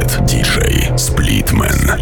Set DJ Splitman.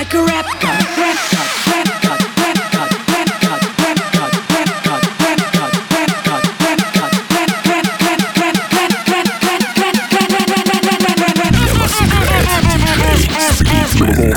like a rap god, rap god, rap god, rap god, rap god, rap god, rap god, rap god, rap god, rap god, rap, rap, rap, rap, rap, rap, rap, rap, rap, rap, rap, rap, rap, rap. Для вас играет диджей Splitman.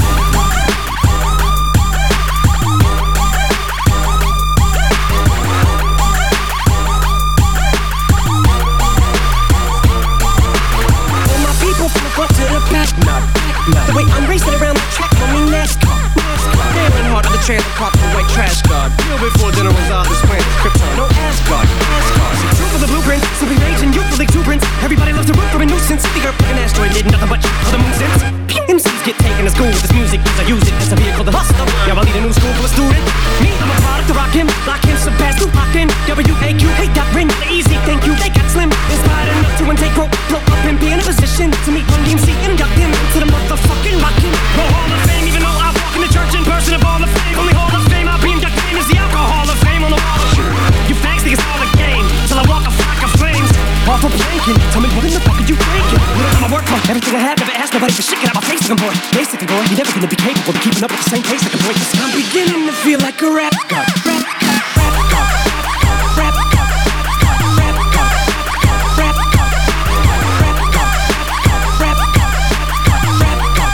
The way I'm racing around the track, I mean NASCAR. Staring hard at the trailer, caught the white trash guard. Feel before dinner was out this planet, Krypton, no Asgard. See, true for the blueprint, simply raging, youthful exuberance. Everybody loves to root for a nuisance. The earth like an asteroid, did nothing but for the moon since. MCs get taken to school with this music, cause I use it as a vehicle to hustle. Yeah, I lead a new school full of students. Me, I'm a product to rock him, surpass through rockin'. WAQ, hate that ring, easy, thank you, they got slim. Inspired enough to intake rope, blow up and be in a position to meet Run DMC and induct him into the motherfucking rockin'. No Hall of Fame, even though I walk in the church in person of all the fame. Only Hall of Fame I'll be inducted in is the Alcohol of Fame on the wall of shit. You fags think it's all a game, till I walk a flock of flames. Off of planking, tell me what in the fuck are you thinking? Little time I work for, everything I have, never asked nobody for shit. Get out my face, boy. Basically, boy, you're never gonna be capable of keeping up with the same pace like a boy. Cause I'm beginning to feel like a rap god. Rap god, rap god, rap god, rap god, rap god, rap god, rap god, rap god,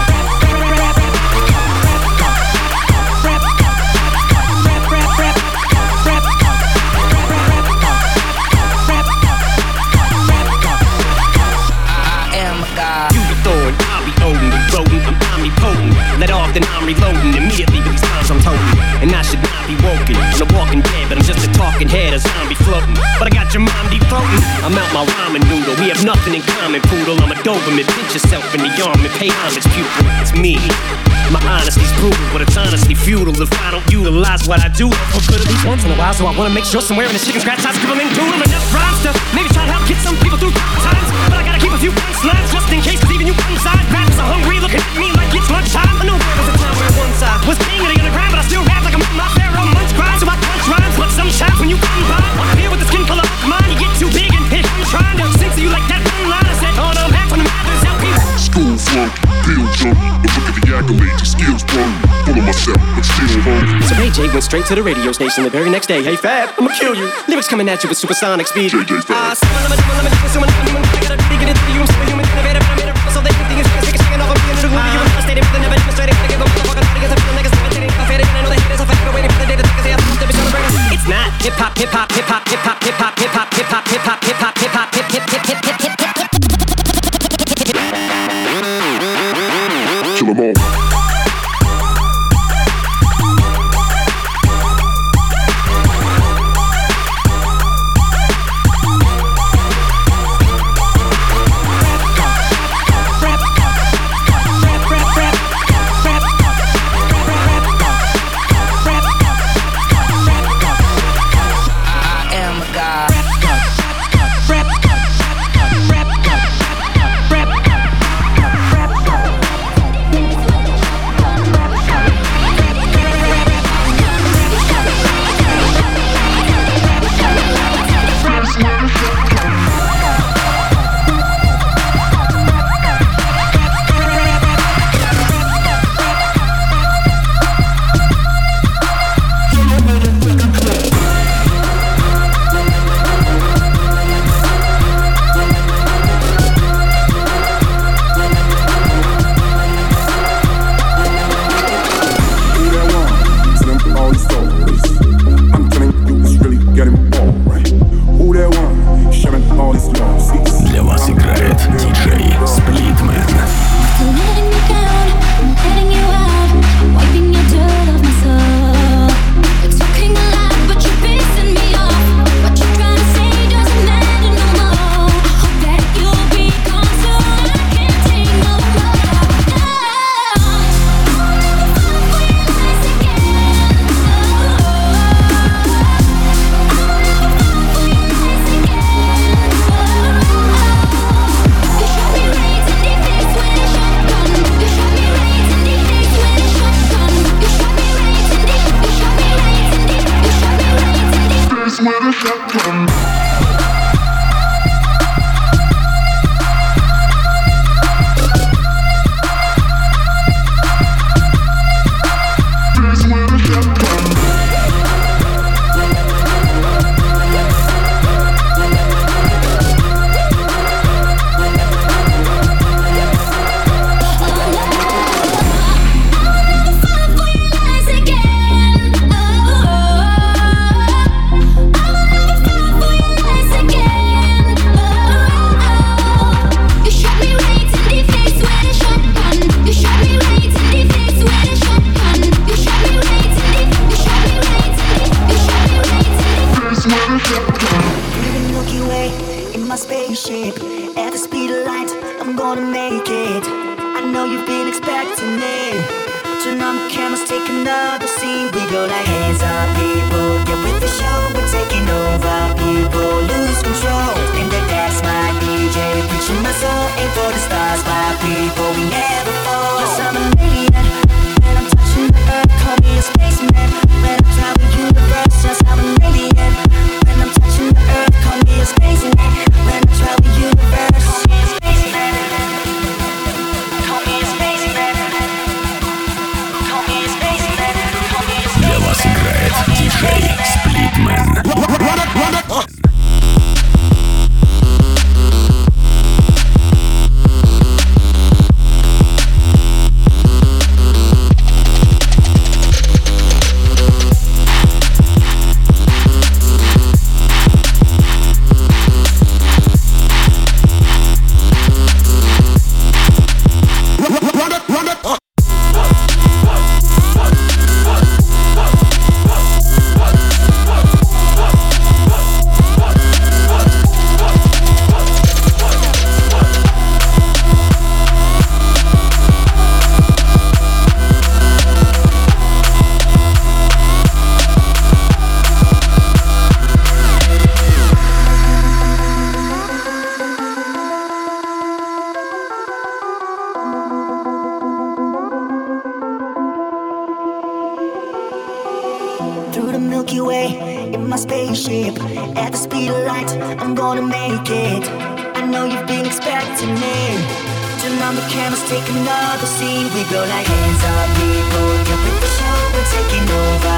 let off, then I'm reloading immediately with these times I'm toting. And I should not be woken. I'm a walking dead, but I'm just a talking head, a zombie floating. But I got your mom deep throating. I'm out my ramen noodle. We have nothing in common, poodle. I'm a Doberman. Pinch yourself in the arm and pay homage, pupil. It's me. My honesty's brutal, but it's honestly futile if I don't utilize what I do. For good at least once in a while, so I wanna make sure somewhere in the chicken scratch I scribble and doodle enough rhyme stuff. Maybe try to help get some people through times. But I gotta keep a few punchlines just in case, cause even you inside rappers are hungry, looking at me like it's lunchtime. I know there was a time where one side was king of the underground, but I still rap like I'm my pharaoh munch grind. So I punch rhymes, but sometimes when you come by, up here with the skin color of mine, you get too big and hit. I'm trying to sing to you like that one line I said, oh no, I'm back from the Mathers LP. School flunk, pill jump, but look at the accolades, your skills broke. Full of myself, but still home. So Ray J went straight to the radio station the very next day. Hey Fab, I'ma kill you. Lyrics coming at you with supersonic speed. JJ Fab. It's not hip hop, hip hop, hip hop, hip hop, hip hop, hip hop, hip hop, hip hop, hip hop, hip hop, hip hop, Kill 'em all. scene, we go like hands up, people. Get with the show, we're taking over. People lose control. In the dance, my DJ, preaching my soul, aim for the stars. My people, we never fall. Yes, I'm an alien, when I'm touching the earth. Call me a spaceman, when I travel the universe. Yes, I'm an alien, when I'm touching the earth. Call me a spaceman, when I travel the universe. Call me a spaceman. Call me a spaceman. Call me a spaceman. Call me a spaceman. Для вас играет диджей Splitman. Through the Milky Way, in my spaceship, at the speed of light, I'm gonna make it. I know you've been expecting me. Turn on the cameras, take another scene. We go like hands up, people. Get with the show, we're taking over.